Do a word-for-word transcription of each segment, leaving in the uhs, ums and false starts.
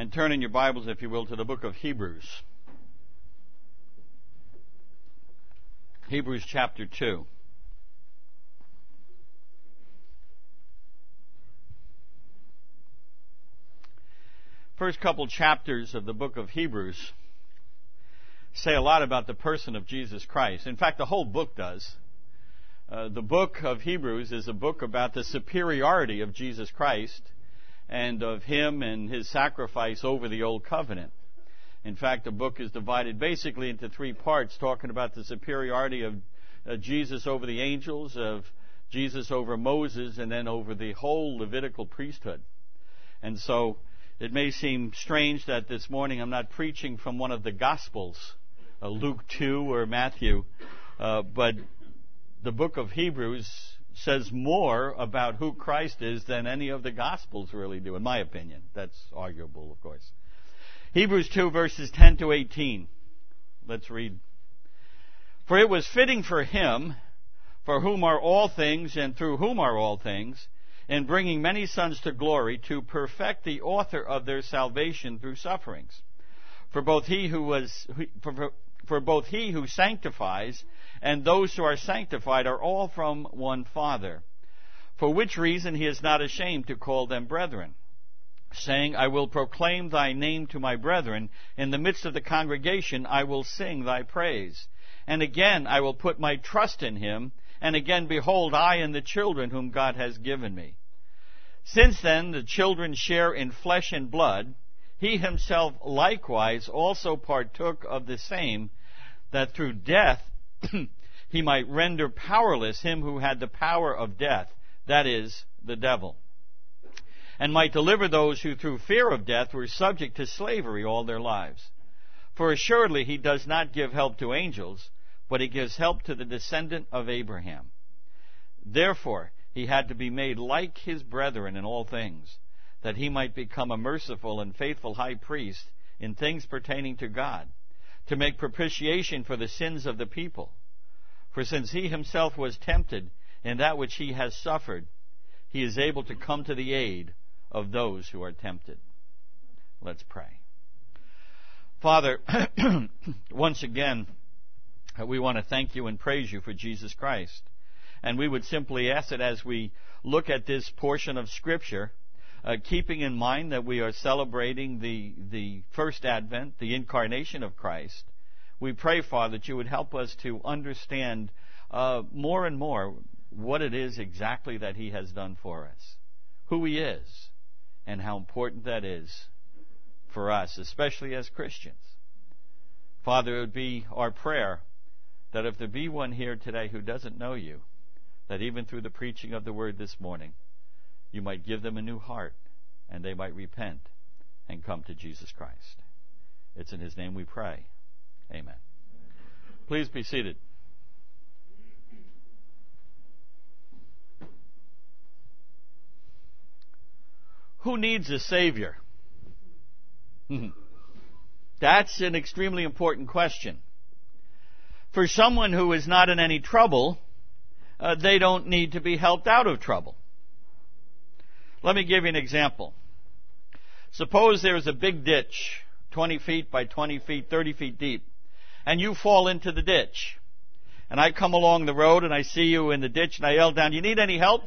And turn in your Bibles, if you will, to the book of Hebrews. Hebrews chapter two. First couple chapters of the book of Hebrews say a lot about the person of Jesus Christ. In fact, the whole book does. Uh, the book of Hebrews is a book about the superiority of Jesus Christ and of Him and His sacrifice over the Old Covenant. In fact, the book is divided basically into three parts, talking about the superiority of uh, Jesus over the angels, of Jesus over Moses, and then over the whole Levitical priesthood. And so it may seem strange that this morning I'm not preaching from one of the Gospels, uh, Luke two or Matthew, uh, but the book of Hebrews says more about who Christ is than any of the Gospels really do, in my opinion. That's arguable, of course. Hebrews two, verses ten to eighteen. Let's read. For it was fitting for Him, for whom are all things, and through whom are all things, in bringing many sons to glory, to perfect the author of their salvation through sufferings. For both he who was, for, for both he who sanctifies and those who are sanctified are all from one Father, for which reason He is not ashamed to call them brethren, saying, I will proclaim Thy name to my brethren. In the midst of the congregation I will sing Thy praise. And again I will put my trust in Him. And again, behold, I and the children whom God has given me. Since then the children share in flesh and blood, He Himself likewise also partook of the same, that through death He might render powerless him who had the power of death, that is, the devil, and might deliver those who through fear of death were subject to slavery all their lives. For assuredly He does not give help to angels, but He gives help to the descendant of Abraham. Therefore He had to be made like His brethren in all things, that He might become a merciful and faithful high priest in things pertaining to God, to make propitiation for the sins of the people. For since He Himself was tempted in that which He has suffered, He is able to come to the aid of those who are tempted. Let's pray. Father, once again, we want to thank You and praise You for Jesus Christ. And we would simply ask that as we look at this portion of Scripture, uh, keeping in mind that we are celebrating the, the first Advent, the incarnation of Christ, we pray, Father, that You would help us to understand uh, more and more what it is exactly that He has done for us, who He is, and how important that is for us, especially as Christians. Father, it would be our prayer that if there be one here today who doesn't know You, that even through the preaching of the Word this morning, You might give them a new heart, and they might repent and come to Jesus Christ. It's in His name we pray. Amen. Please be seated. Who needs a Savior? That's an extremely important question. For someone who is not in any trouble, uh, they don't need to be helped out of trouble. Let me give you an example. Suppose there's a big ditch, twenty feet by twenty feet, thirty feet deep, and you fall into the ditch. And I come along the road and I see you in the ditch and I yell down, "You need any help?"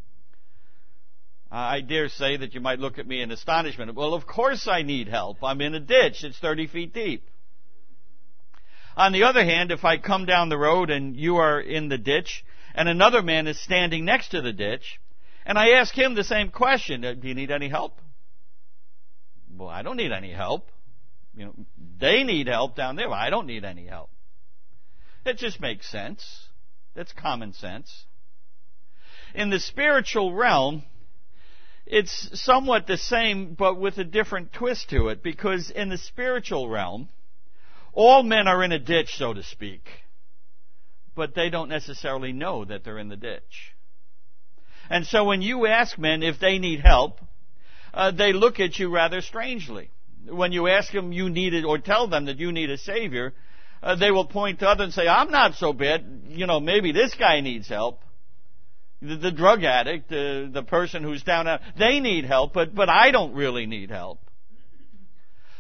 I dare say that you might look at me in astonishment. Well, of course I need help. I'm in a ditch. It's thirty feet deep. On the other hand, if I come down the road and you are in the ditch and another man is standing next to the ditch and I ask him the same question, "Do you need any help?" Well, I don't need any help. You know, they need help down there. Well, I don't need any help. It just makes sense. That's common sense. In the spiritual realm, it's somewhat the same, but with a different twist to it, because in the spiritual realm, all men are in a ditch, so to speak, but they don't necessarily know that they're in the ditch. And so when you ask men if they need help, uh, they look at you rather strangely. When you ask them you need it, or tell them that you need a Savior, uh, they will point to others and say, "I'm not so bad. You know, maybe this guy needs help. The, the drug addict, uh, the person who's down out, they need help, but, but I don't really need help."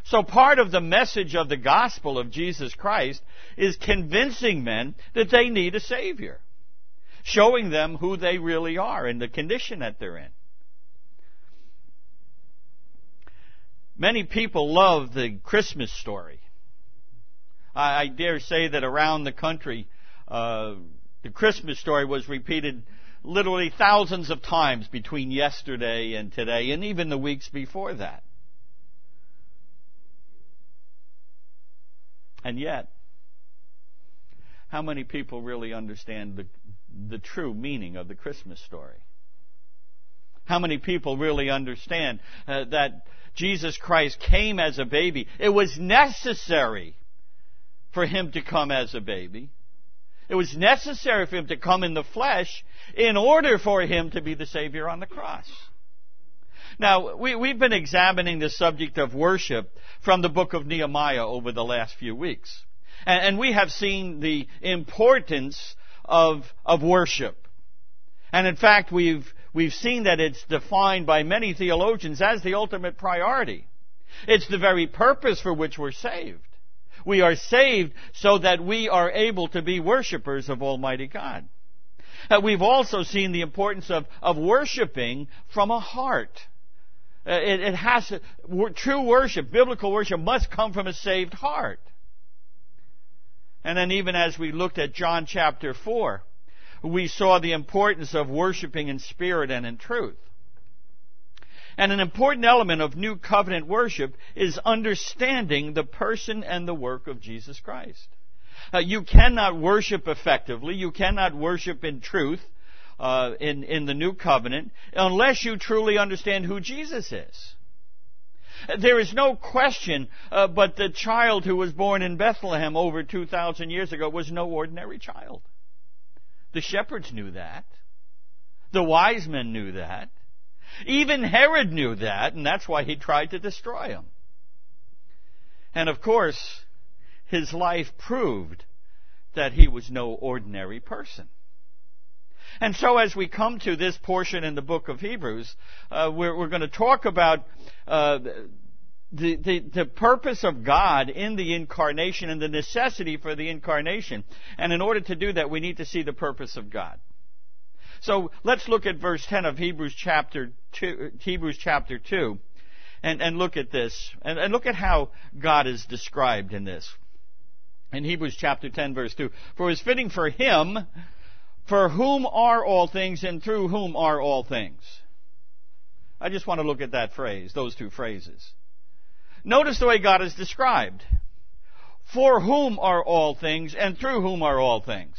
So part of the message of the gospel of Jesus Christ is convincing men that they need a Savior, showing them who they really are and the condition that they're in. Many people love the Christmas story. I, I dare say that around the country, uh, the Christmas story was repeated literally thousands of times between yesterday and today, and even the weeks before that. And yet, how many people really understand the, the true meaning of the Christmas story? How many people really understand uh, that Jesus Christ came as a baby? It was necessary for Him to come as a baby. It was necessary for Him to come in the flesh in order for Him to be the Savior on the cross. Now, we, we've been examining the subject of worship from the book of Nehemiah over the last few weeks. And, and we have seen the importance of, of worship. And in fact, we've, we've seen that it's defined by many theologians as the ultimate priority. It's the very purpose for which we're saved. We are saved so that we are able to be worshipers of Almighty God. Uh, we've also seen the importance of, of worshiping from a heart. Uh, it, it has to, true worship, biblical worship, must come from a saved heart. And then even as we looked at John chapter four, we saw the importance of worshiping in spirit and in truth. And an important element of New Covenant worship is understanding the person and the work of Jesus Christ. Uh, you cannot worship effectively, you cannot worship in truth uh, in, in the New Covenant unless you truly understand who Jesus is. There is no question uh, but the child who was born in Bethlehem over two thousand years ago was no ordinary child. The shepherds knew that. The wise men knew that. Even Herod knew that, and that's why he tried to destroy him. And of course, his life proved that he was no ordinary person. And so as we come to this portion in the book of Hebrews, uh, we're, we're going to talk about uh, the, the, the purpose of God in the incarnation and the necessity for the incarnation. And in order to do that, we need to see the purpose of God. So let's look at verse ten of Hebrews chapter two, Hebrews chapter two, and, and look at this, and, and look at how God is described in this. In Hebrews chapter ten, verse two, for it is fitting for Him, for whom are all things, and through whom are all things. I just want to look at that phrase, those two phrases. Notice the way God is described. For whom are all things, and through whom are all things.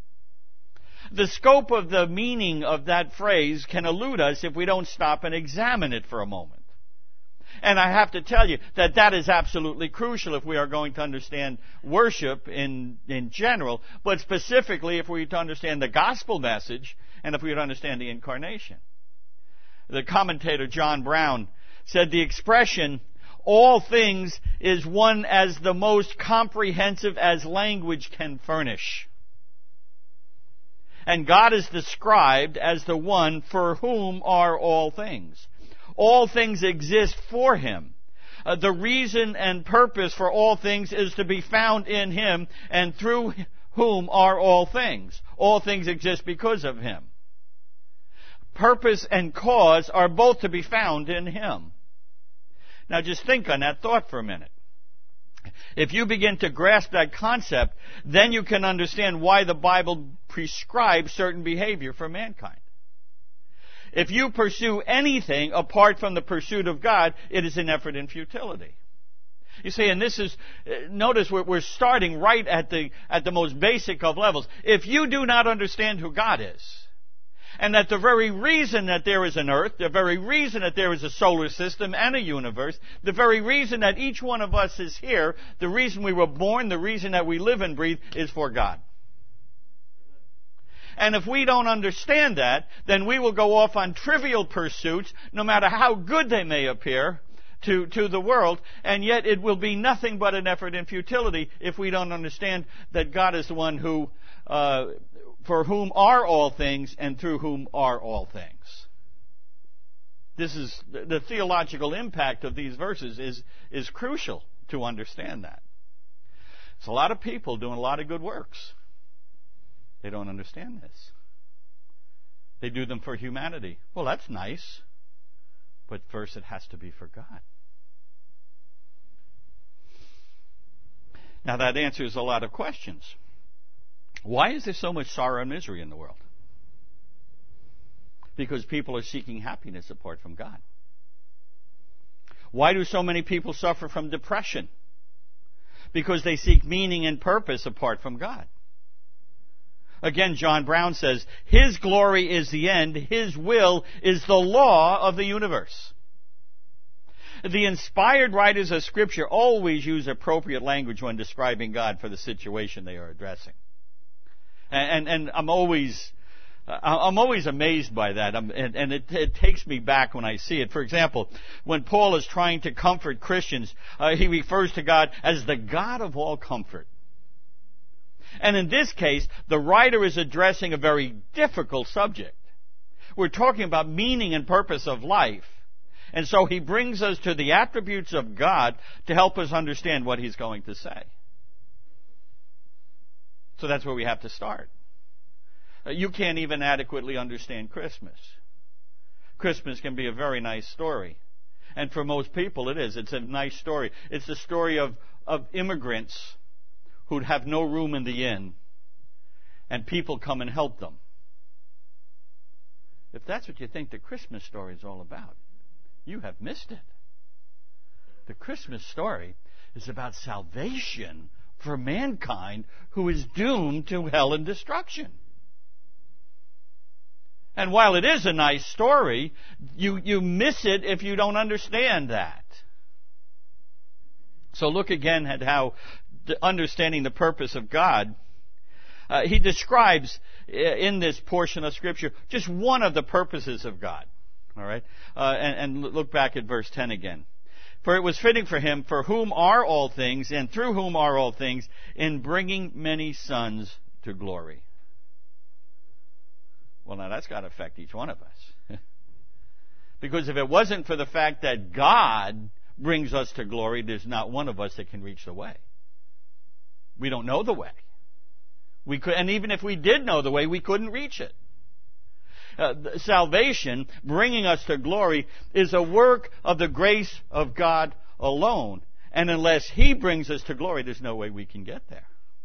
The scope of the meaning of that phrase can elude us if we don't stop and examine it for a moment. And I have to tell you that that is absolutely crucial if we are going to understand worship in, in general, but specifically if we are to understand the gospel message and if we are to understand the incarnation. The commentator John Brown said the expression, all things, is one as the most comprehensive as language can furnish. And God is described as the one for whom are all things. All things exist for Him. Uh, the reason and purpose for all things is to be found in Him, and through whom are all things. All things exist because of Him. Purpose and cause are both to be found in Him. Now just think on that thought for a minute. If you begin to grasp that concept, then you can understand why the Bible prescribes certain behavior for mankind. If you pursue anything apart from the pursuit of God, it is an effort in futility. You see, and this is, notice we're, we're starting right at the, at the most basic of levels. If you do not understand who God is, and that the very reason that there is an earth, the very reason that there is a solar system and a universe, the very reason that each one of us is here, the reason we were born, the reason that we live and breathe is for God. And if we don't understand that, then we will go off on trivial pursuits, no matter how good they may appear to, to the world, and yet it will be nothing but an effort in futility if we don't understand that God is the one who uh, for whom are all things, and through whom are all things. This is the theological impact of these verses is, is crucial to understand that. It's a lot of people doing a lot of good works. They don't understand this. They do them for humanity. Well, that's nice. But first it has to be for God. Now that answers a lot of questions. Why is there so much sorrow and misery in the world? Because people are seeking happiness apart from God. Why do so many people suffer from depression? Because they seek meaning and purpose apart from God. Again, John Brown says, His glory is the end, His will is the law of the universe. The inspired writers of Scripture always use appropriate language when describing God for the situation they are addressing. And, and, and I'm always... I'm always amazed by that, and, and it, it takes me back when I see it. For example, when Paul is trying to comfort Christians, uh, he refers to God as the God of all comfort. And in this case, the writer is addressing a very difficult subject. We're talking about meaning and purpose of life. And so he brings us to the attributes of God to help us understand what he's going to say. So that's where we have to start. You can't even adequately understand Christmas. Christmas can be a very nice story. And for most people it is. It's a nice story. It's the story of, of immigrants who'd have no room in the inn. And people come and help them. If that's what you think the Christmas story is all about, you have missed it. The Christmas story is about salvation for mankind who is doomed to hell and destruction. And while it is a nice story, you, you miss it if you don't understand that. So look again at how understanding the purpose of God, uh, he describes in this portion of Scripture just one of the purposes of God. All right, uh, and, and look back at verse ten again. For it was fitting for him, for whom are all things, and through whom are all things, in bringing many sons to glory. Well, now that's got to affect each one of us. Because if it wasn't for the fact that God brings us to glory, there's not one of us that can reach the way. We don't know the way. We could, and even if we did know the way, we couldn't reach it. Uh, salvation, bringing us to glory, is a work of the grace of God alone. And unless He brings us to glory, there's no way we can get there.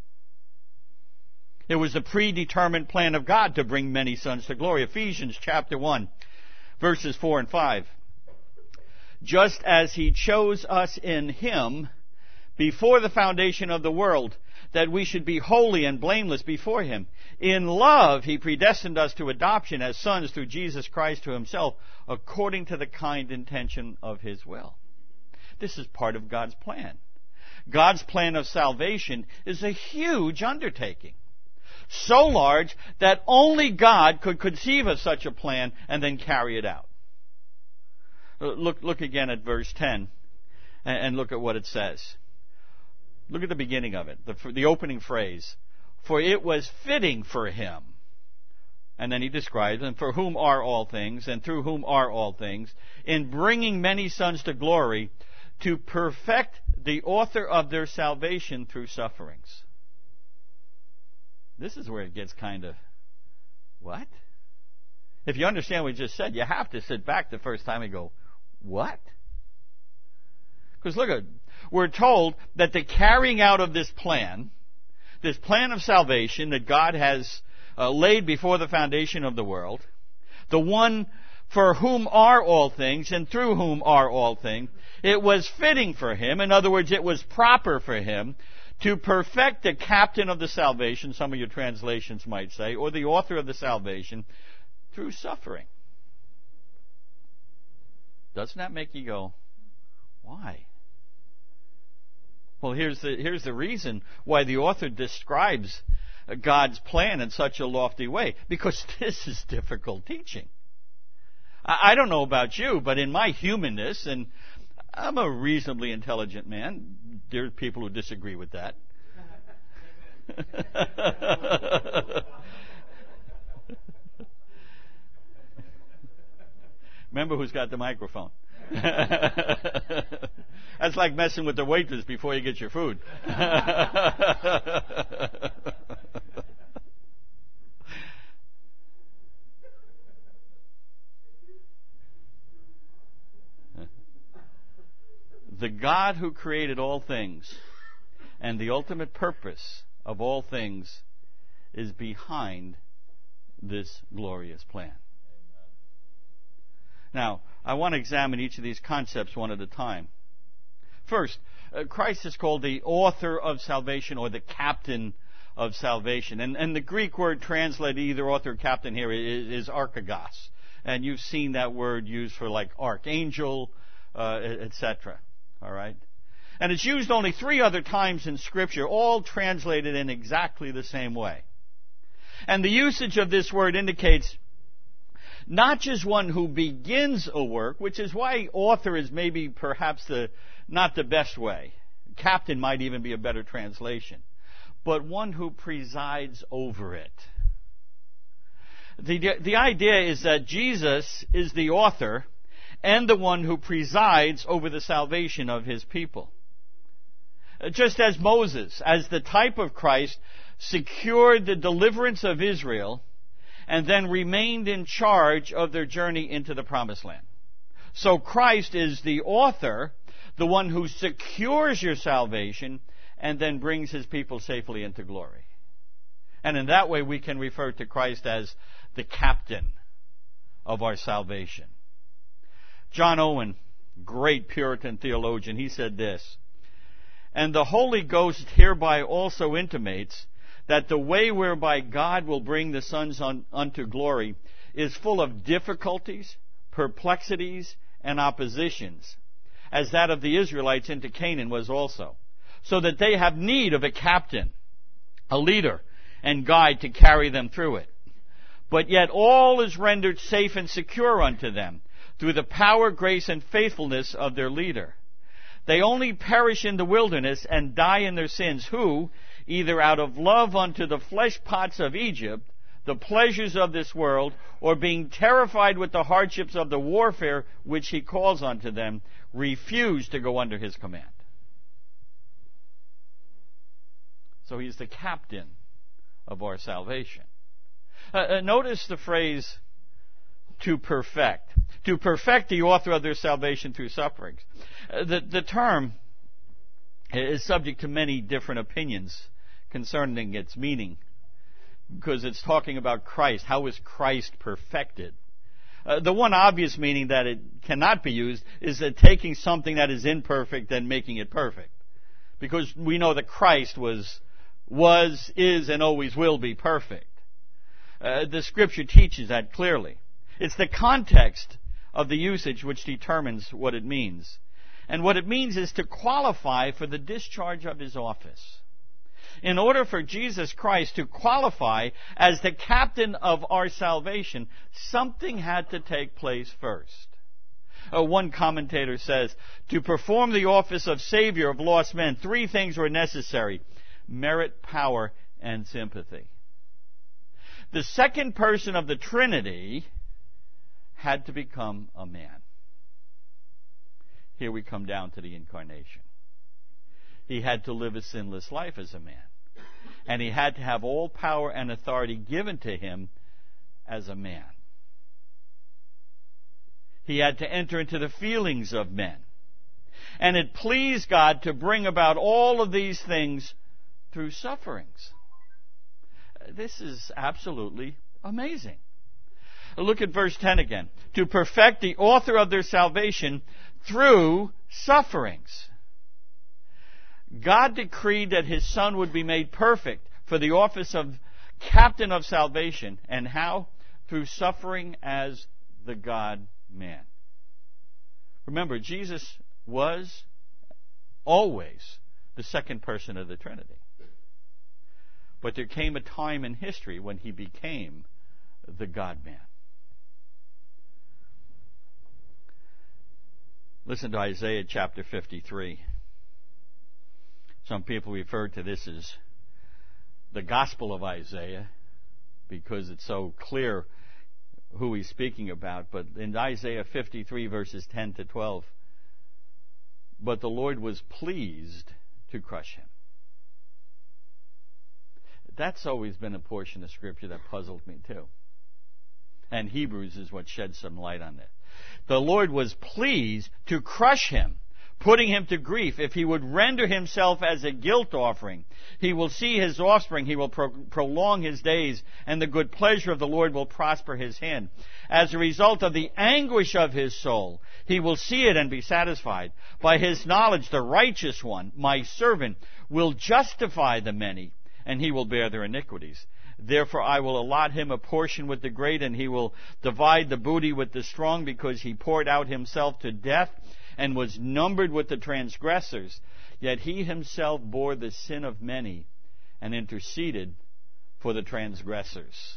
It was the predetermined plan of God to bring many sons to glory. Ephesians chapter one, verses four and five. Just as He chose us in Him before the foundation of the world, that we should be holy and blameless before Him. In love, He predestined us to adoption as sons through Jesus Christ to Himself, according to the kind intention of His will. This is part of God's plan. God's plan of salvation is a huge undertaking. So large that only God could conceive of such a plan and then carry it out. Look, look again at verse ten and look at what it says. Look at the beginning of it, the, the opening phrase. For it was fitting for Him. And then he describes, and for whom are all things, and through whom are all things, in bringing many sons to glory, to perfect the author of their salvation through sufferings. This is where it gets kind of, what? If you understand what he just said, you have to sit back the first time and go, what? Because look at, we're told that the carrying out of this plan, this plan of salvation that God has uh, laid before the foundation of the world, the one for whom are all things and through whom are all things, it was fitting for Him, in other words, it was proper for Him, to perfect the captain of the salvation, some of your translations might say, or the author of the salvation, through suffering. Doesn't that make you go, why? Well, here's the, here's the reason why the author describes God's plan in such a lofty way. Because this is difficult teaching. I, I don't know about you, but in my humanness, and I'm a reasonably intelligent man. There are people who disagree with that. Remember who's got the microphone. That's like messing with the waitress before you get your food. The God who created all things and the ultimate purpose of all things is behind this glorious plan. Now, I want to examine each of these concepts one at a time. First, uh, Christ is called the author of salvation or the captain of salvation. And, and the Greek word translated either author or captain here is, is archegos. And you've seen that word used for like archangel, uh, et cetera. All right? And it's used only three other times in Scripture, all translated in exactly the same way. And the usage of this word indicates not just one who begins a work, which is why author is maybe perhaps the not the best way. Captain might even be a better translation. But one who presides over it. The, the idea is that Jesus is the author and the one who presides over the salvation of his people. Just as Moses, as the type of Christ, secured the deliverance of Israel and then remained in charge of their journey into the Promised Land. So Christ is the author, the one who secures your salvation and then brings his people safely into glory. And in that way we can refer to Christ as the captain of our salvation. John Owen, great Puritan theologian, he said this, "And the Holy Ghost hereby also intimates that the way whereby God will bring the sons on, unto glory is full of difficulties, perplexities, and oppositions, as that of the Israelites into Canaan was also, so that they have need of a captain, a leader, and guide to carry them through it. But yet all is rendered safe and secure unto them, through the power, grace, and faithfulness of their leader. They only perish in the wilderness and die in their sins, who, either out of love unto the flesh pots of Egypt, the pleasures of this world, or being terrified with the hardships of the warfare which he calls unto them, refuse to go under his command." So he's the captain of our salvation. Uh, uh, notice the phrase, to perfect. To perfect the author of their salvation through sufferings. Uh, the, the term is subject to many different opinions concerning its meaning, because it's talking about Christ. How is Christ perfected? Uh, the one obvious meaning that it cannot be used is that taking something that is imperfect and making it perfect. Because we know that Christ was, was, is, and always will be perfect. Uh, the Scripture teaches that clearly. It's the context of the usage which determines what it means. And what it means is to qualify for the discharge of his office. In order for Jesus Christ to qualify as the captain of our salvation, something had to take place first. Uh, one commentator says, to perform the office of Savior of lost men, three things were necessary: merit, power, and sympathy. The second person of the Trinity had to become a man. Here we come down to the incarnation. He had to live a sinless life as a man. And he had to have all power and authority given to him as a man. He had to enter into the feelings of men. And it pleased God to bring about all of these things through sufferings. This is absolutely amazing. Look at verse ten again. To perfect the author of their salvation through sufferings. God decreed that his Son would be made perfect for the office of captain of salvation. And how? Through suffering as the God-man. Remember, Jesus was always the second person of the Trinity. But there came a time in history when he became the God-man. Listen to Isaiah chapter fifty-three. Some people refer to this as the Gospel of Isaiah because it's so clear who he's speaking about, but in Isaiah fifty-three, verses ten to twelve, but the Lord was pleased to crush him. That's always been a portion of Scripture that puzzled me too. And Hebrews is what sheds some light on it. The Lord was pleased to crush him, putting him to grief. If he would render himself as a guilt offering, he will see his offspring, he will pro- prolong his days, and the good pleasure of the Lord will prosper his hand. As a result of the anguish of his soul, he will see it and be satisfied. By his knowledge, the righteous one, my servant, will justify the many, and he will bear their iniquities. Therefore I will allot him a portion with the great, and he will divide the booty with the strong, because he poured out himself to death and was numbered with the transgressors. Yet he himself bore the sin of many and interceded for the transgressors.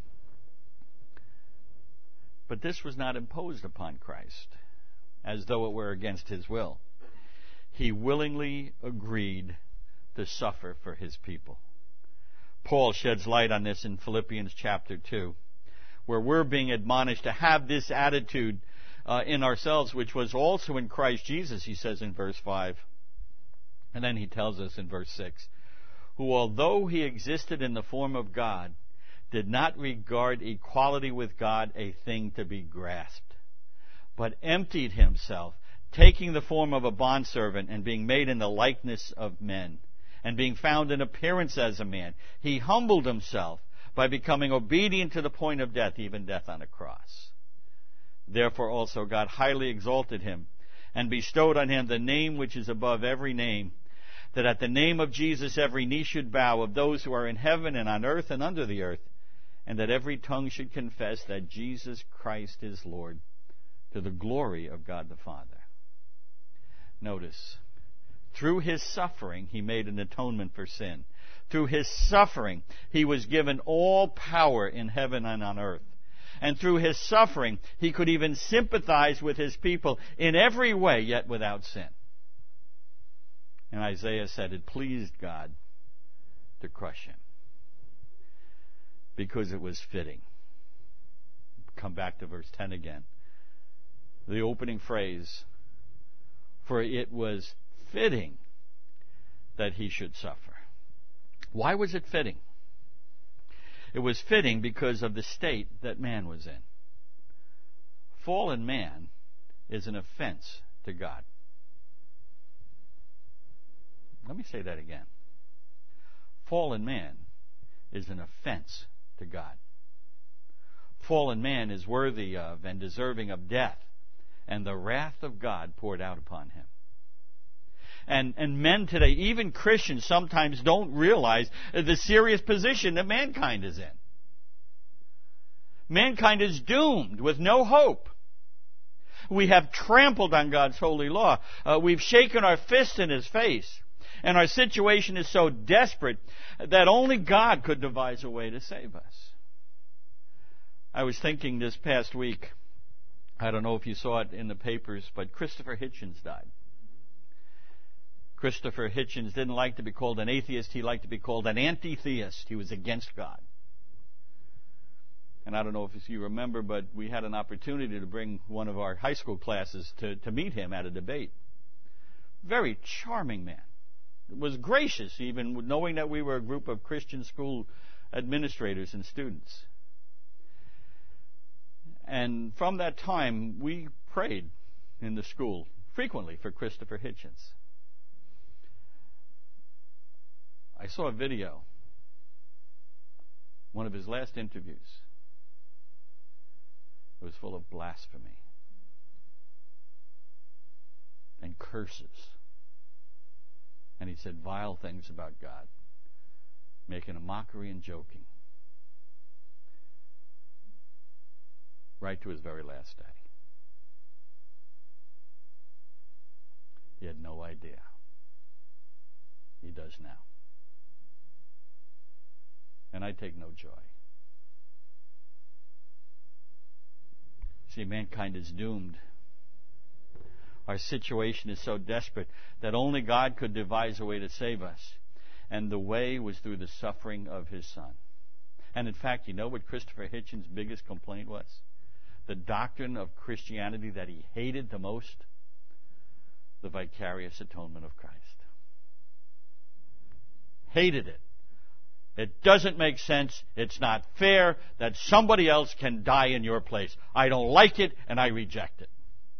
But this was not imposed upon Christ, as though it were against his will. He willingly agreed to suffer for his people. Paul sheds light on this in Philippians chapter two, where we're being admonished to have this attitude uh, in ourselves, which was also in Christ Jesus, he says in verse five. And then he tells us in verse six, who, although he existed in the form of God, did not regard equality with God a thing to be grasped, but emptied himself, taking the form of a bondservant and being made in the likeness of men. And being found in appearance as a man, he humbled himself by becoming obedient to the point of death, even death on a cross. Therefore also God highly exalted him and bestowed on him the name which is above every name, that at the name of Jesus every knee should bow, of those who are in heaven and on earth and under the earth, and that every tongue should confess that Jesus Christ is Lord, to the glory of God the Father. Notice, through his suffering, he made an atonement for sin. Through his suffering, he was given all power in heaven and on earth. And through his suffering, he could even sympathize with his people in every way, yet without sin. And Isaiah said it pleased God to crush him, because it was fitting. Come back to verse ten again. The opening phrase, for it was fitting that he should suffer. Why was it fitting? It was fitting because of the state that man was in. Fallen man is an offense to God. Let me say that again. Fallen man is an offense to God. Fallen man is worthy of and deserving of death and the wrath of God poured out upon him. And, and men today, even Christians, sometimes don't realize the serious position that mankind is in. Mankind is doomed with no hope. We have trampled on God's holy law. Uh, we've shaken our fist in his face. And our situation is so desperate that only God could devise a way to save us. I was thinking this past week, I don't know if you saw it in the papers, but Christopher Hitchens died. Christopher Hitchens didn't like to be called an atheist. He liked to be called an anti-theist. He was against God. And I don't know if you remember, but we had an opportunity to bring one of our high school classes to, to meet him at a debate. Very charming man. Was gracious, even knowing that we were a group of Christian school administrators and students. And from that time, we prayed in the school frequently for Christopher Hitchens. I saw a video, one of his last interviews. It was full of blasphemy and curses. And he said vile things about God, making a mockery and joking, right to his very last day. He had no idea. He does now. And I take no joy. See, mankind is doomed. Our situation is so desperate that only God could devise a way to save us. And the way was through the suffering of his Son. And in fact, you know what Christopher Hitchens' biggest complaint was? The doctrine of Christianity that he hated the most? The vicarious atonement of Christ. Hated it. It doesn't make sense. It's not fair that somebody else can die in your place. I don't like it, and I reject it.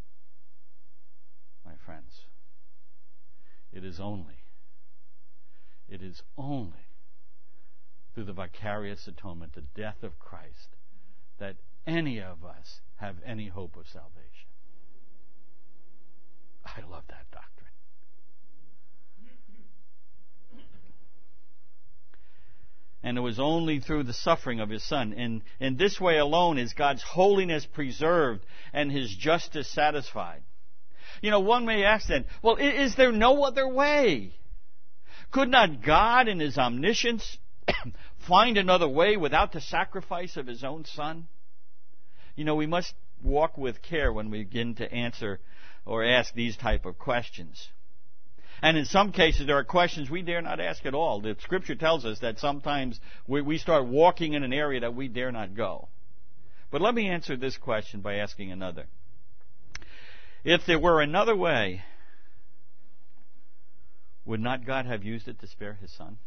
My friends, it is only, it is only through the vicarious atonement, the death of Christ, that any of us have any hope of salvation. I love that doctrine. And it was only through the suffering of His Son. And in this way alone is God's holiness preserved and His justice satisfied. You know, one may ask then, well, is there no other way? Could not God in His omniscience find another way without the sacrifice of His own Son? You know, we must walk with care when we begin to answer or ask these type of questions. And in some cases, there are questions we dare not ask at all. The Scripture tells us that sometimes we, we start walking in an area that we dare not go. But let me answer this question by asking another. If there were another way, would not God have used it to spare His Son?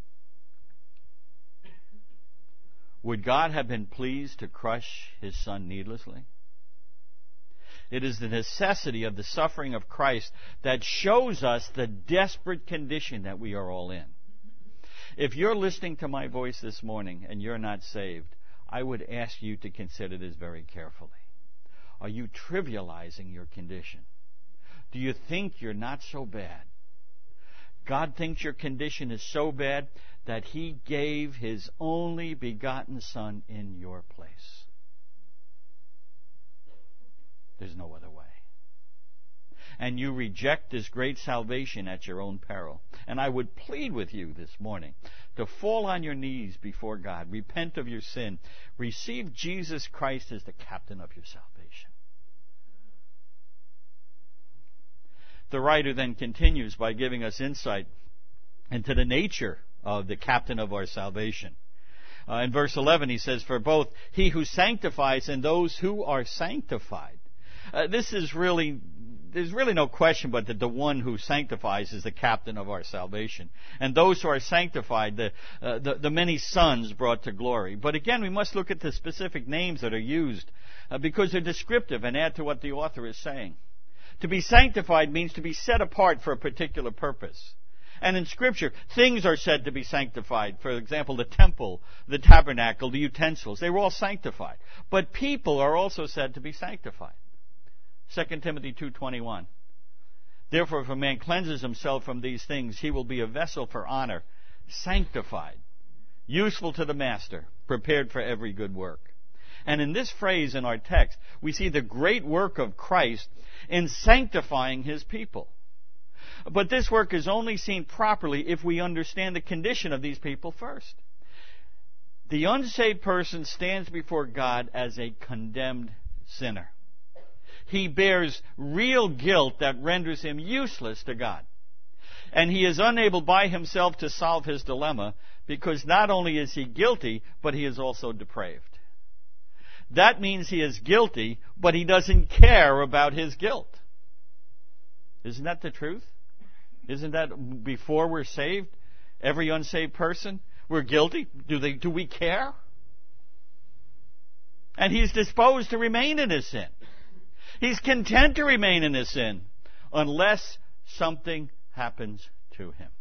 Would God have been pleased to crush His Son needlessly? It is the necessity of the suffering of Christ that shows us the desperate condition that we are all in. If you're listening to my voice this morning and you're not saved, I would ask you to consider this very carefully. Are you trivializing your condition? Do you think you're not so bad? God thinks your condition is so bad that He gave His only begotten Son in your place. There's no other way. And you reject this great salvation at your own peril. And I would plead with you this morning to fall on your knees before God, repent of your sin, receive Jesus Christ as the captain of your salvation. The writer then continues by giving us insight into the nature of the captain of our salvation. Uh, in verse eleven he says, "For both He who sanctifies and those who are sanctified." Uh, this is really, there's really no question but that the one who sanctifies is the captain of our salvation. And those who are sanctified, the, uh, the, the many sons brought to glory. But again, we must look at the specific names that are used uh, because they're descriptive and add to what the author is saying. To be sanctified means to be set apart for a particular purpose. And in Scripture, things are said to be sanctified. For example, the temple, the tabernacle, the utensils, they were all sanctified. But people are also said to be sanctified. Second Timothy two twenty-one. "Therefore, if a man cleanses himself from these things, he will be a vessel for honor, sanctified, useful to the master, prepared for every good work." And in this phrase in our text, we see the great work of Christ in sanctifying His people. But this work is only seen properly if we understand the condition of these people first. The unsaved person stands before God as a condemned sinner. He bears real guilt that renders him useless to God. And he is unable by himself to solve his dilemma because not only is he guilty, but he is also depraved. That means he is guilty, but he doesn't care about his guilt. Isn't that the truth? Isn't that before we're saved, every unsaved person, we're guilty? Do they, do we care? And he's disposed to remain in his sin. He's content to remain in his sin unless something happens to him.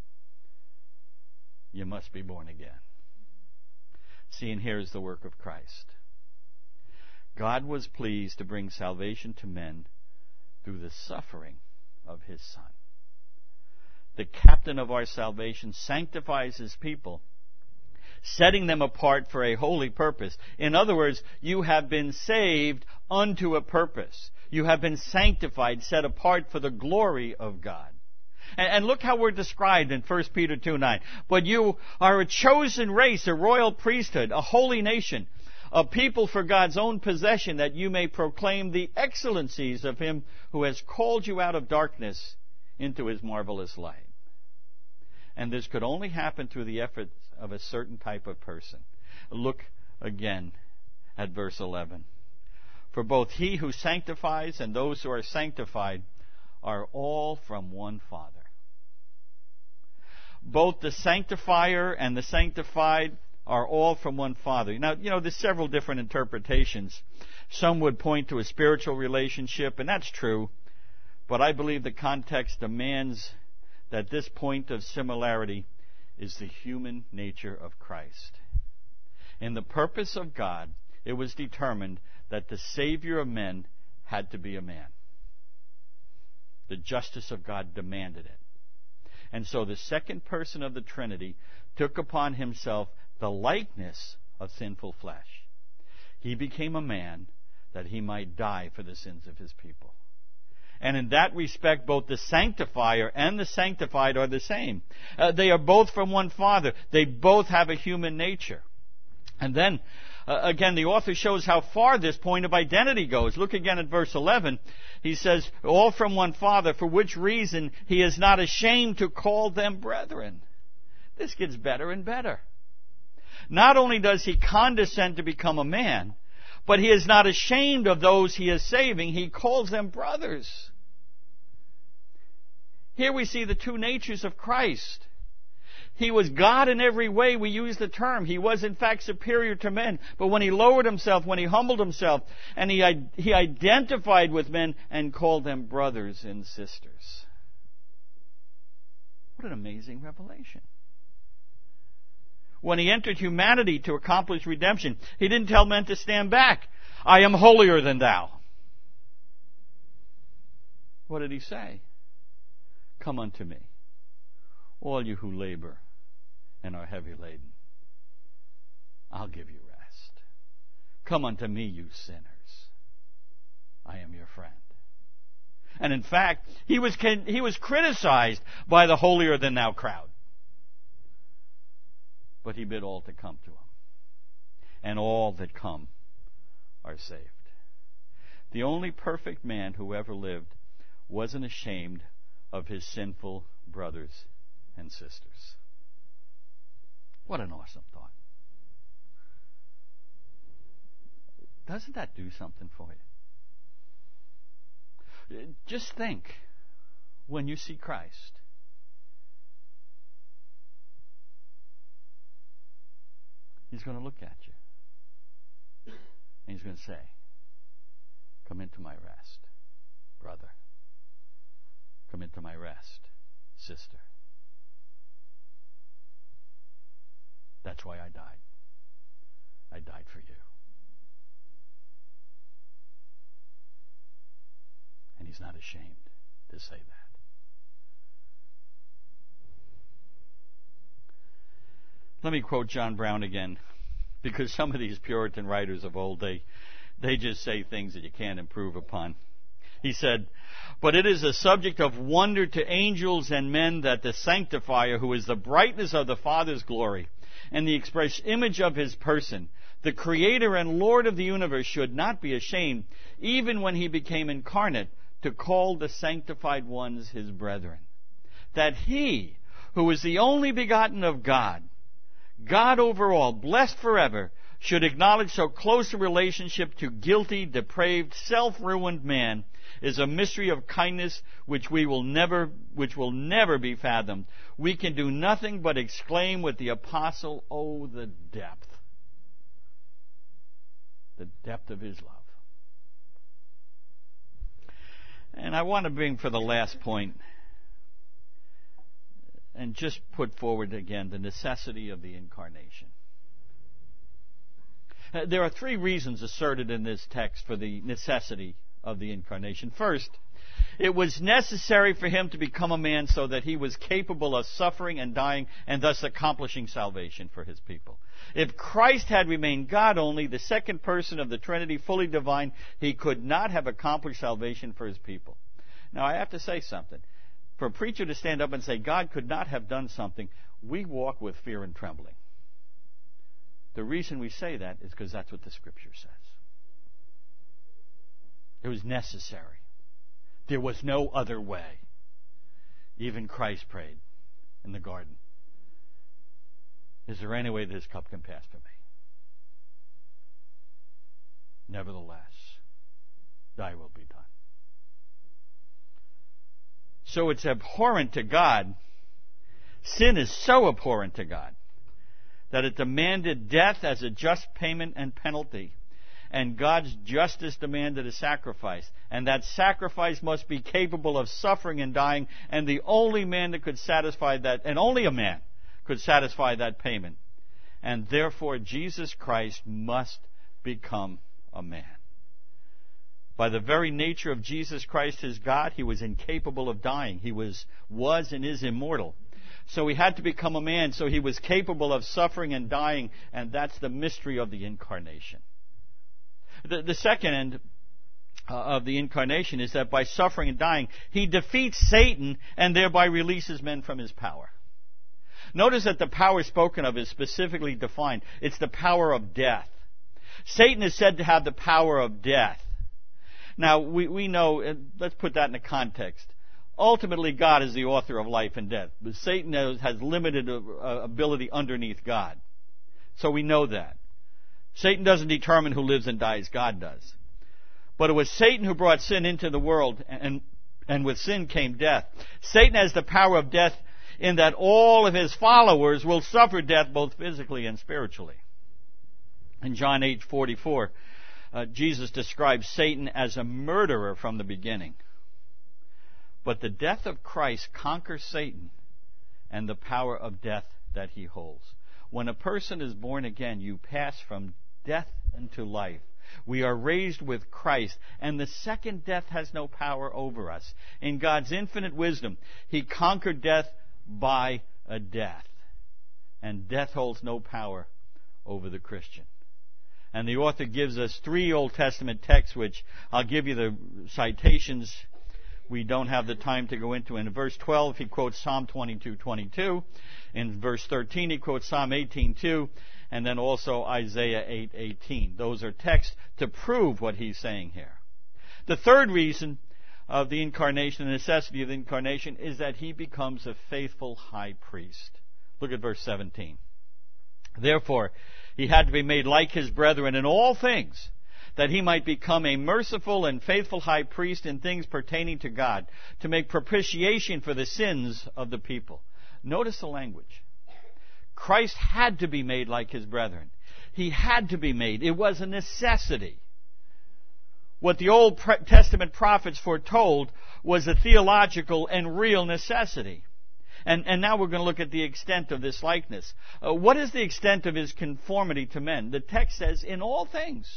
You must be born again. See, and here is the work of Christ. God was pleased to bring salvation to men through the suffering of His Son. The captain of our salvation sanctifies His people, setting them apart for a holy purpose. In other words, you have been saved unto a purpose. You have been sanctified, set apart for the glory of God. And, and look how we're described in First Peter two nine. "But you are a chosen race, a royal priesthood, a holy nation, a people for God's own possession, that you may proclaim the excellencies of Him who has called you out of darkness into His marvelous light." And this could only happen through the efforts of a certain type of person. Look again at verse eleven. For both he who sanctifies and those who are sanctified are all from one Father. Both the sanctifier and the sanctified are all from one Father. Now, you know, there's several different interpretations. Some would point to a spiritual relationship, and that's true. But I believe the context demands that this point of similarity is the human nature of Christ. In the purpose of God, it was determined that the Savior of men had to be a man. The justice of God demanded it. And so the second person of the Trinity took upon himself the likeness of sinful flesh. He became a man that he might die for the sins of his people. And in that respect, both the sanctifier and the sanctified are the same. Uh, they are both from one Father. They both have a human nature. And then, uh, again, the author shows how far this point of identity goes. Look again at verse eleven. He says, all from one Father, for which reason he is not ashamed to call them brethren. This gets better and better. Not only does he condescend to become a man, but he is not ashamed of those he is saving. He calls them brothers. Here we see the two natures of Christ. He was God in every way we use the term. He was in fact superior to men. But when he lowered himself, when he humbled himself, and he, he identified with men and called them brothers and sisters. What an amazing revelation. When he entered humanity to accomplish redemption, he didn't tell men to stand back. I am holier than thou. What did he say? Come unto me, all you who labor and are heavy laden. I'll give you rest. Come unto me, you sinners. I am your friend. And in fact, he was he was criticized by the holier than thou crowd. But he bid all to come to him. And all that come are saved. The only perfect man who ever lived wasn't ashamed of his sinful brothers and sisters. What an awesome thought. Doesn't that do something for you? Just think, when you see Christ, he's going to look at you. And he's going to say, come into my rest, brother. Come into my rest, sister. That's why I died. I died for you. And he's not ashamed to say that. Let me quote John Brown again, because some of these Puritan writers of old, they, they just say things that you can't improve upon. He said, but it is a subject of wonder to angels and men that the sanctifier, who is the brightness of the Father's glory and the express image of his person, the creator and Lord of the universe, should not be ashamed, even when he became incarnate, to call the sanctified ones his brethren. That he, who is the only begotten of God, God over all, blessed forever, should acknowledge so close a relationship to guilty, depraved, self-ruined man is a mystery of kindness which we will never, which will never be fathomed. We can do nothing but exclaim with the apostle, "Oh, the depth, the depth of his love." And I want to bring for the last point, and just put forward again the necessity of the incarnation. Uh, there are three reasons asserted in this text for the necessity of the incarnation. First, it was necessary for him to become a man so that he was capable of suffering and dying and thus accomplishing salvation for his people. If Christ had remained God only, the second person of the Trinity, fully divine, he could not have accomplished salvation for his people. Now, I have to say something. For a preacher to stand up and say God could not have done something, we walk with fear and trembling. The reason we say that is because that's what the Scripture says. It was necessary. There was no other way. Even Christ prayed in the garden, is there any way this cup can pass from me? Nevertheless, thy will be done. So it's abhorrent to God. Sin is so abhorrent to God that it demanded death as a just payment and penalty. And God's justice demanded a sacrifice. And that sacrifice must be capable of suffering and dying. And the only man that could satisfy that, and only a man could satisfy that payment. And therefore Jesus Christ must become a man. By the very nature of Jesus Christ as God, he was incapable of dying. He was, was and is immortal. So he had to become a man, so he was capable of suffering and dying, and that's the mystery of the incarnation. The, the second end uh, of the incarnation is that by suffering and dying, he defeats Satan and thereby releases men from his power. Notice that the power spoken of is specifically defined. It's the power of death. Satan is said to have the power of death. Now, we, we know, let's put that in a context. Ultimately, God is the author of life and death, but Satan has, has limited uh, ability underneath God. So we know that. Satan doesn't determine who lives and dies, God does. But it was Satan who brought sin into the world, and, and with sin came death. Satan has the power of death in that all of his followers will suffer death both physically and spiritually. In John eight forty-four, uh, Jesus describes Satan as a murderer from the beginning. But the death of Christ conquers Satan and the power of death that he holds. When a person is born again, you pass from death into life. We are raised with Christ, and the second death has no power over us. In God's infinite wisdom, he conquered death by a death. And death holds no power over the Christian. And the author gives us three Old Testament texts, which I'll give you the citations. We don't have the time to go into. In verse twelve, he quotes Psalm twenty-two twenty-two. In verse thirteen, he quotes Psalm eighteen two, and then also Isaiah eight eighteen. Those are texts to prove what he's saying here. The third reason of the incarnation, the necessity of the incarnation, is that he becomes a faithful high priest. Look at verse seventeen. Therefore, he had to be made like his brethren in all things, that he might become a merciful and faithful high priest in things pertaining to God, to make propitiation for the sins of the people. Notice the language. Christ had to be made like his brethren. He had to be made. It was a necessity. What the Old Testament prophets foretold was a theological and real necessity. And, and now we're going to look at the extent of this likeness. Uh, what is the extent of his conformity to men? The text says, in all things.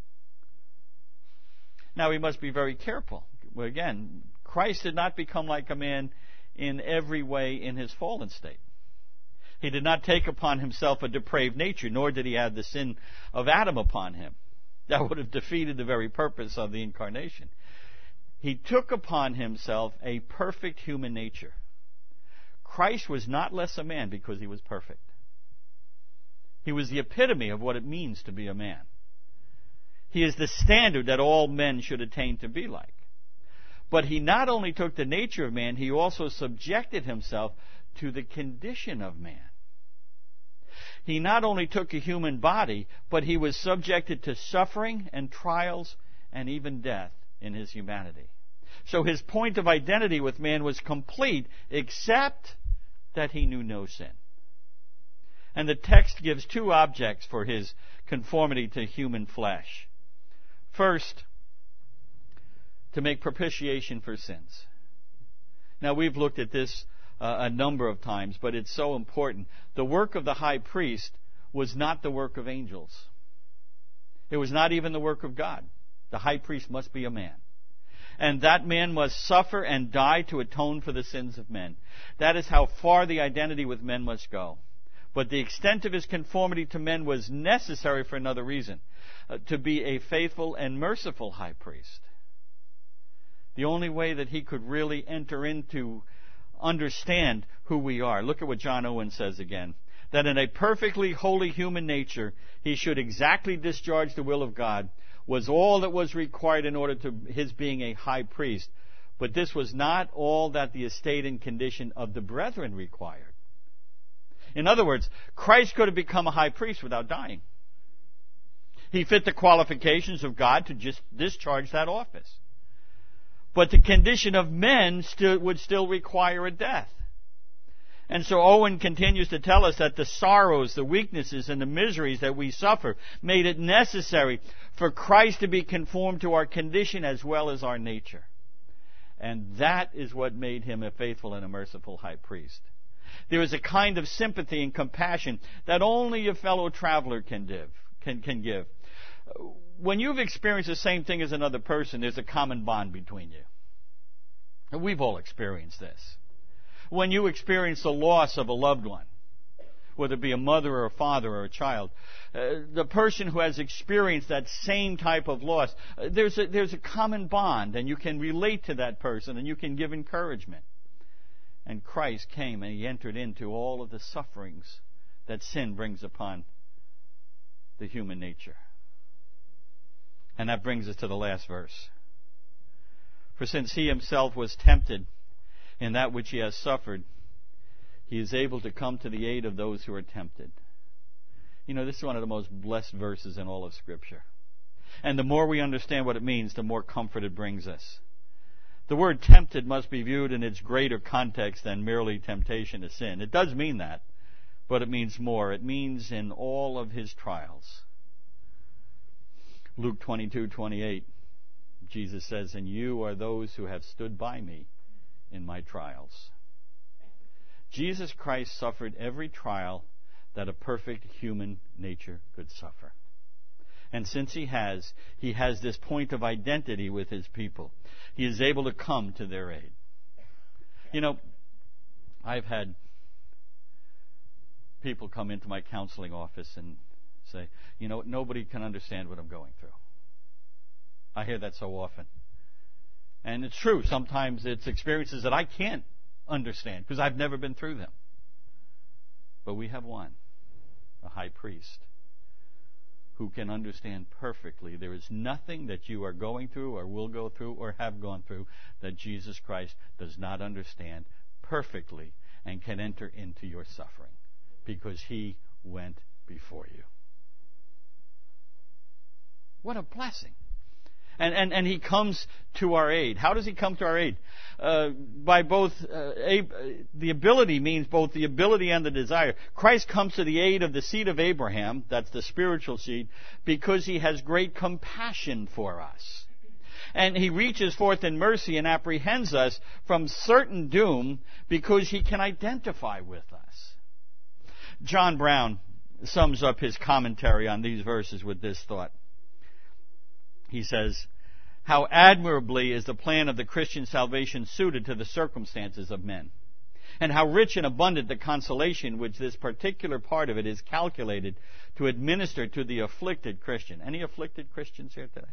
Now, we must be very careful. Well, again, Christ did not become like a man in every way in his fallen state. He did not take upon himself a depraved nature, nor did he have the sin of Adam upon him. That would have defeated the very purpose of the incarnation. He took upon himself a perfect human nature. Christ was not less a man because he was perfect. He was the epitome of what it means to be a man. He is the standard that all men should attain to be like. But he not only took the nature of man, he also subjected himself to the condition of man. He not only took a human body, but he was subjected to suffering and trials and even death in his humanity. So his point of identity with man was complete, except that he knew no sin. And the text gives two objects for his conformity to human flesh. First, to make propitiation for sins. Now, we've looked at this uh, a number of times, but it's so important. The work of the high priest was not the work of angels. It was not even the work of God. The high priest must be a man. And that man must suffer and die to atone for the sins of men. That is how far the identity with men must go. But the extent of his conformity to men was necessary for another reason, uh, to be a faithful and merciful high priest. The only way that he could really enter into, understand who we are. Look at what John Owen says again. That in a perfectly holy human nature, he should exactly discharge the will of God, was all that was required in order to his being a high priest. But this was not all that the estate and condition of the brethren required. In other words, Christ could have become a high priest without dying. He fit the qualifications of God to just discharge that office. But the condition of men still, would still require a death. And so Owen continues to tell us that the sorrows, the weaknesses, and the miseries that we suffer made it necessary for Christ to be conformed to our condition as well as our nature. And that is what made him a faithful and a merciful high priest. There is a kind of sympathy and compassion that only a fellow traveler can give. Can, can give. When you've experienced the same thing as another person, there's a common bond between you. We've all experienced this. When you experience the loss of a loved one, whether it be a mother or a father or a child, uh, the person who has experienced that same type of loss, uh, there's a, there's a common bond, and you can relate to that person, and you can give encouragement. And Christ came and He entered into all of the sufferings that sin brings upon the human nature. And that brings us to the last verse. For since He Himself was tempted in that which He has suffered, He is able to come to the aid of those who are tempted. You know, this is one of the most blessed verses in all of Scripture. And the more we understand what it means, the more comfort it brings us. The word tempted must be viewed in its greater context than merely temptation to sin. It does mean that, but it means more. It means in all of His trials. Luke twenty-two twenty-eight, Jesus says, "And you are those who have stood by me in my trials." Jesus Christ suffered every trial that a perfect human nature could suffer. And since He has, He has this point of identity with His people. He is able to come to their aid. You know, I've had people come into my counseling office and say, you know, nobody can understand what I'm going through. I hear that so often. And it's true. Sometimes it's experiences that I can't understand because I've never been through them. But we have one, a high priest, who can understand perfectly. There is nothing that you are going through or will go through or have gone through that Jesus Christ does not understand perfectly and can enter into your suffering because He went before you. What a blessing. And, and, and He comes to our aid. How does He come to our aid? Uh, by both, uh, ab- the ability means both the ability and the desire. Christ comes to the aid of the seed of Abraham, that's the spiritual seed, because He has great compassion for us. And He reaches forth in mercy and apprehends us from certain doom because He can identify with us. John Brown sums up his commentary on these verses with this thought. He says, "How admirably is the plan of the Christian salvation suited to the circumstances of men, and how rich and abundant the consolation which this particular part of it is calculated to administer to the afflicted Christian." Any afflicted Christians here today?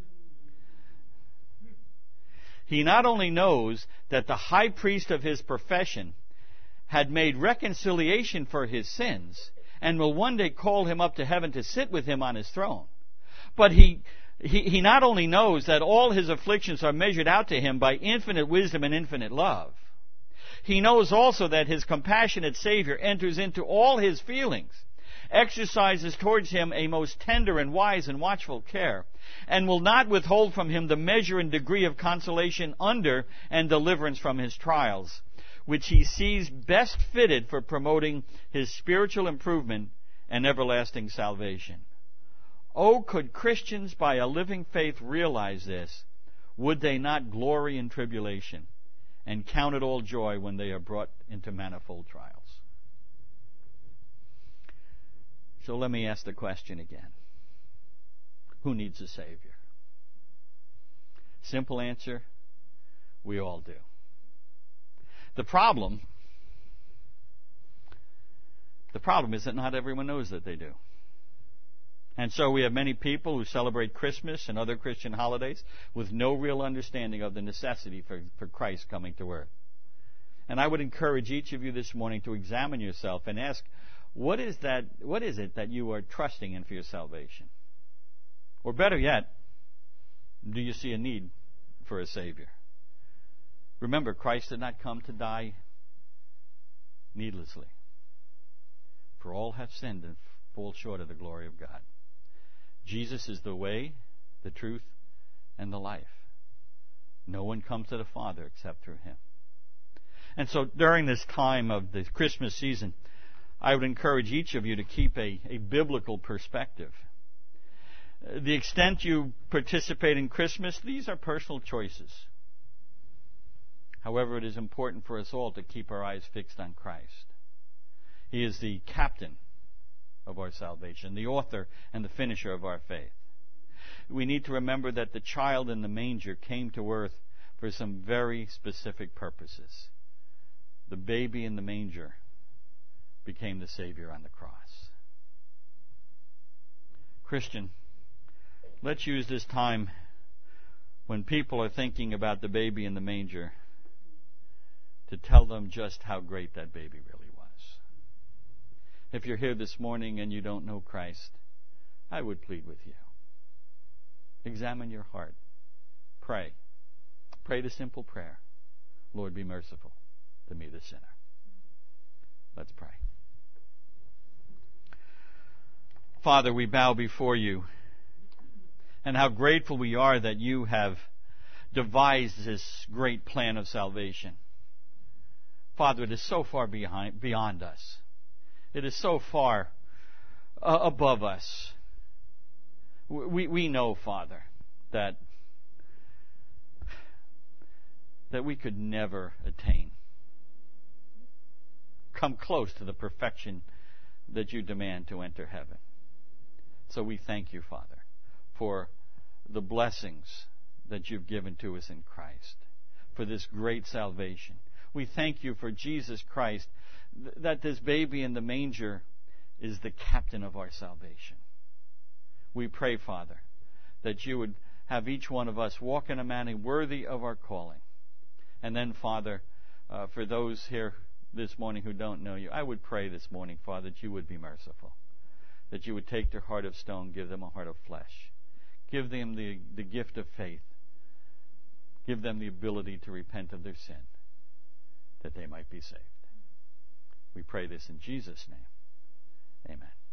"He not only knows that the high priest of his profession had made reconciliation for his sins, and will one day call him up to heaven to sit with him on his throne, but he He, he not only knows that all his afflictions are measured out to him by infinite wisdom and infinite love, he knows also that his compassionate Savior enters into all his feelings, exercises towards him a most tender and wise and watchful care, and will not withhold from him the measure and degree of consolation under and deliverance from his trials, which he sees best fitted for promoting his spiritual improvement and everlasting salvation. Oh, could Christians by a living faith realize this, would they not glory in tribulation and count it all joy when they are brought into manifold trials? So let me ask the question again. Who needs a Savior? Simple answer, we all do. The problem, the problem is that not everyone knows that they do. And so we have many people who celebrate Christmas and other Christian holidays with no real understanding of the necessity for, for Christ coming to earth. And I would encourage each of you this morning to examine yourself and ask, what is that? What is it that you are trusting in for your salvation? Or better yet, do you see a need for a Savior? Remember, Christ did not come to die needlessly. For all have sinned and fall short of the glory of God. Jesus is the way, the truth, and the life. No one comes to the Father except through Him. And so during this time of the Christmas season, I would encourage each of you to keep a, a biblical perspective. The extent you participate in Christmas, these are personal choices. However, it is important for us all to keep our eyes fixed on Christ. He is the captain of our salvation, the author and the finisher of our faith. We need to remember that the child in the manger came to earth for some very specific purposes. The baby in the manger became the Savior on the cross. Christian, let's use this time when people are thinking about the baby in the manger to tell them just how great that baby really was. If you're here this morning and you don't know Christ, I would plead with you. Examine your heart. Pray. Pray the simple prayer. Lord, be merciful to me, the sinner. Let's pray. Father, we bow before you, and how grateful we are that you have devised this great plan of salvation. Father, it is so far behind, beyond us. It is so far uh, above us. We, we know, Father, that, that we could never attain, come close to the perfection that you demand to enter heaven. So we thank you, Father, for the blessings that you've given to us in Christ, for this great salvation. We thank you for Jesus Christ, th- that this baby in the manger is the captain of our salvation. We pray, Father, that you would have each one of us walk in a manner worthy of our calling. And then, Father, uh, for those here this morning who don't know you, I would pray this morning, Father, that you would be merciful, that you would take their heart of stone, give them a heart of flesh. Give them the, the gift of faith. Give them the ability to repent of their sin, that they might be saved. We pray this in Jesus' name. Amen.